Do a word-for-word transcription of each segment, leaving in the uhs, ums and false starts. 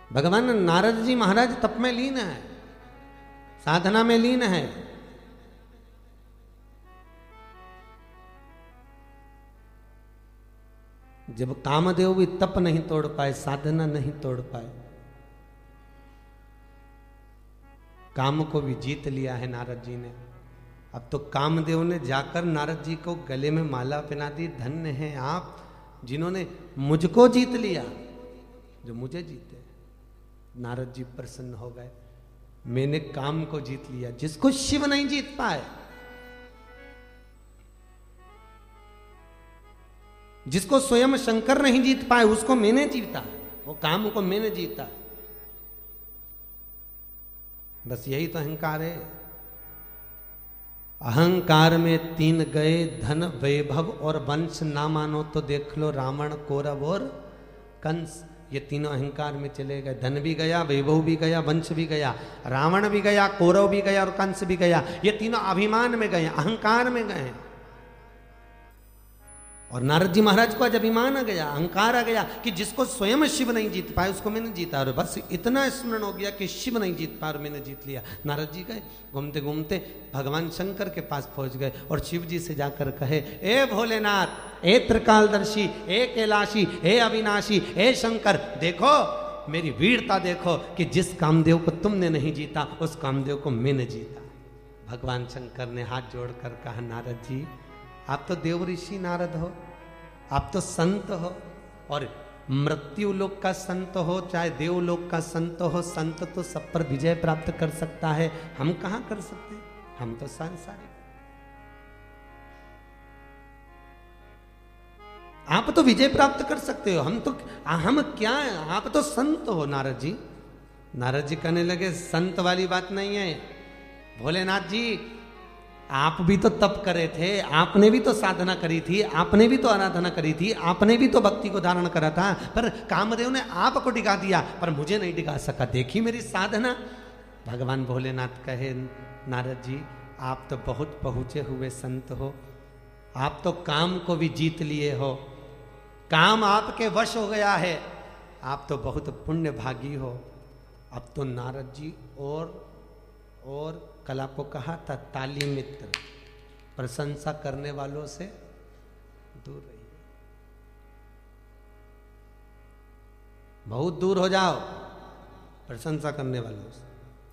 भगवान नारद जी महाराज तप में लीन है, साधना में लीन है। जब कामदेव भी तप नहीं तोड़ पाए, साधना नहीं तोड़ पाए, काम को भी जीत लिया है नारद जी ने। अब तो कामदेव ने जाकर नारद जी को गले में माला पहना दी। धन्य हैं आप जिन्होंने मुझको जीत लिया, जो मुझे जीते। नारद जी प्रसन्न हो गए, मैंने काम को जीत लिया, जिसको शिव नहीं जीत पाए, जिसको स्वयं शंकर नहीं जीत पाए, उसको मैंने जीता, वो काम को मैंने जीता। बस यही तो अहंकार है। अहंकार में तीन गए, धन वैभव और वंश। ना मानो तो देख लो रावण, कौरव और कंस। ये तीनों अहंकार में चले गए। धन भी गया, वैभव भी गया, वंश भी गया, रावण भी गया, कौरव भी गया और कंस भी गया। ये तीनों अभिमान में गए, अहंकार में गए। और नारद जी महाराज को आज अभिमान आ गया, अहंकार आ गया कि जिसको स्वयं शिव नहीं जीत पाए, उसको मैंने जीता। और बस इतना स्मरण हो गया कि शिव नहीं जीत पाए और मैंने जीत लिया। नारद जी गए, घूमते घूमते भगवान शंकर के पास पहुंच गए और शिव जी से जाकर कहे, ए भोलेनाथ, ए त्रिकालदर्शी, ए कैलाशी, हे अविनाशी, हे शंकर, देखो मेरी वीरता देखो कि जिस कामदेव को तुमने नहीं जीता, उस कामदेव को मैंने जीता। भगवान शंकर ने हाथ जोड़कर कहा, नारद जी आप तो देव ऋषि नारद हो, आप तो संत हो, और मृत्यु लोक का संत हो चाहे देवलोक का संत हो, संत तो सब पर विजय प्राप्त कर सकता है, हम कहां कर सकते? हम तो सांसारिक। आप तो विजय प्राप्त कर सकते हो, हम तो हम क्या है? आप तो संत हो नारद जी। नारद जी कहने लगे, संत वाली बात नहीं है भोलेनाथ जी, आप भी तो तप करे थे, आपने भी तो साधना करी थी, आपने भी तो आराधना करी थी, आपने भी तो भक्ति को धारण करा था, पर कामदेव ने आपको डिगा दिया, पर मुझे नहीं डिगा सका। देखी मेरी साधना। भगवान भोलेनाथ कहे, नारद जी आप तो बहुत पहुंचे हुए संत हो, आप तो काम को भी जीत लिए हो, काम आपके वश हो गया है, आप तो बहुत पुण्य भागी हो। अब तो नारद जी और और कल आपको कहा था, ताली मित्र, प्रशंसा करने वालों से दूर रहिए, बहुत दूर हो जाओ प्रशंसा करने वालों से।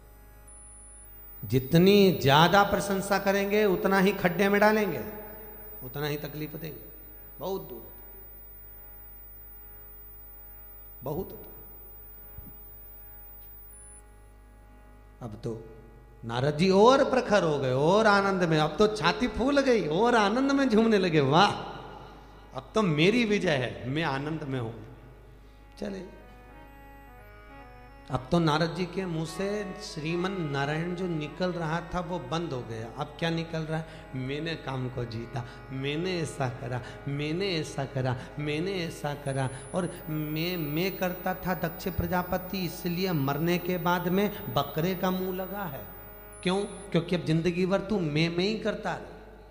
जितनी ज्यादा प्रशंसा करेंगे उतना ही खड्डे में डालेंगे, उतना ही तकलीफ देंगे। बहुत दूर, बहुत दूर। अब तो नारद जी और प्रखर हो गए, और आनंद में, अब तो छाती फूल गई, और आनंद में झूमने लगे। वाह, अब तो मेरी विजय है, मैं आनंद में हूं। चले, अब तो नारद जी के मुंह से श्रीमन नारायण जो निकल रहा था वो बंद हो गया। अब क्या निकल रहा है? मैंने काम को जीता, मैंने ऐसा करा, मैंने ऐसा करा, मैंने ऐसा करा, और मैं मैं करता था दक्ष प्रजापति, इसलिए मरने के बाद में बकरे का मुंह लगा है। क्यों? क्योंकि अब जिंदगी भर तू मैं मैं ही करता है।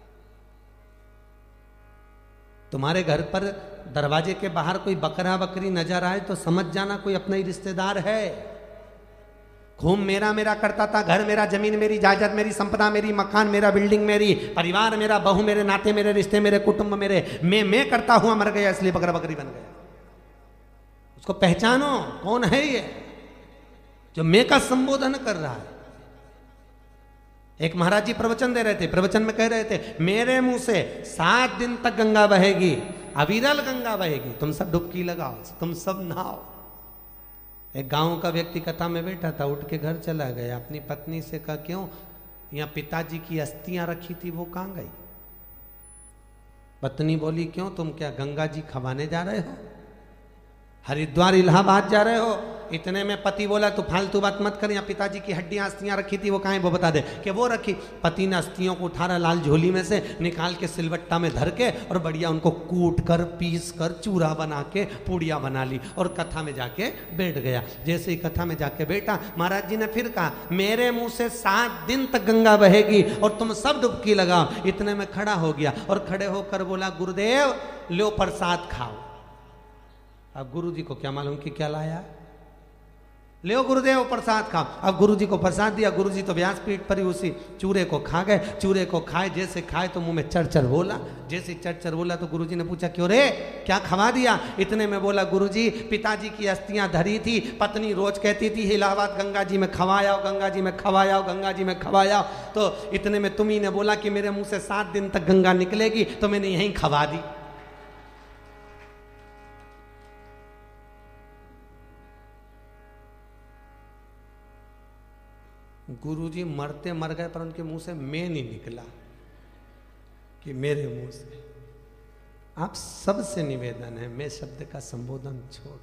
तुम्हारे घर पर दरवाजे के बाहर कोई बकरा बकरी नजर आए तो समझ जाना कोई अपना ही रिश्तेदार है। खूब मेरा मेरा करता था, घर मेरा, जमीन मेरी, जायदाद मेरी, संपदा मेरी, मकान मेरा, बिल्डिंग मेरी, परिवार मेरा, बहू मेरे, नाते मेरे, रिश्ते मेरे, कुटुंब मेरे, मैं मैं करता हुआ मर गया, इसलिए बकरा बकरी बन गया। उसको पहचानो, कौन है ये जो मैं का संबोधन कर रहा है। एक महाराज जी प्रवचन दे रहे थे, प्रवचन में कह रहे थे, मेरे मुंह से सात दिन तक गंगा बहेगी, अविरल गंगा बहेगी, तुम सब डुबकी लगाओ, तुम सब नहाओ। एक गांव का व्यक्ति कथा में बैठा था, उठ के घर चला गया, अपनी पत्नी से कहा, क्यों? यहाँ पिताजी की अस्थियां रखी थी, वो कहां गई? पत्नी बोली, क्यों, तुम क्या गंगा जी खवाने जा रहे हो? हरिद्वार इलाहाबाद जा रहे हो? इतने में पति बोला, तू फालतू बात मत कर, यहाँ पिताजी की हड्डियां अस्थियां रखी थी, वो कहाँ है वो बता दे। कि वो रखी। पति ने अस्थियों को उठारा, लाल झोली में से निकाल के सिलवट्टा में धर के और बढ़िया उनको कूट कर, पीस कर, चूरा बना के पूड़िया बना ली और कथा में जाके बैठ गया। जैसे ही कथा में जाके बैठा, महाराज जी ने फिर कहा, मेरे मुंह से सात दिन तक गंगा बहेगी और तुम सब डुबकी लगाओ। इतने में खड़ा हो गया और खड़े होकर बोला, गुरुदेव लो प्रसाद खाओ। अब गुरु जी को क्या मालूम कि क्या लाया। ले गुरुदेव प्रसाद खाओ। अब गुरुजी को प्रसाद दिया, गुरुजी तो व्यासपीठ पर ही उसी चूरे को खा गए। चूरे को खाए, जैसे खाए तो मुंह में चरचर बोला। जैसे चरचर बोला तो गुरुजी ने पूछा क्यों रे, क्या खवा दिया? इतने में बोला गुरुजी पिताजी की अस्थियां धरी थी, पत्नी रोज कहती थी इलाहाबाद गंगा जी में खवाया, गंगा जी में खवाया, गंगा जी में खवाया। तो इतने में तुम्ही ने बोला कि मेरे मुंह से सात दिन तक गंगा निकलेगी, तो मैंने यहीं खवा दी। गुरुजी मरते मर गए, पर उनके मुंह से मैं नहीं निकला कि मेरे मुंह से। आप सबसे निवेदन है, मैं शब्द का संबोधन छोड़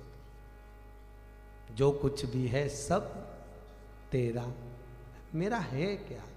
दो। जो कुछ भी है सब तेरा, मेरा है क्या?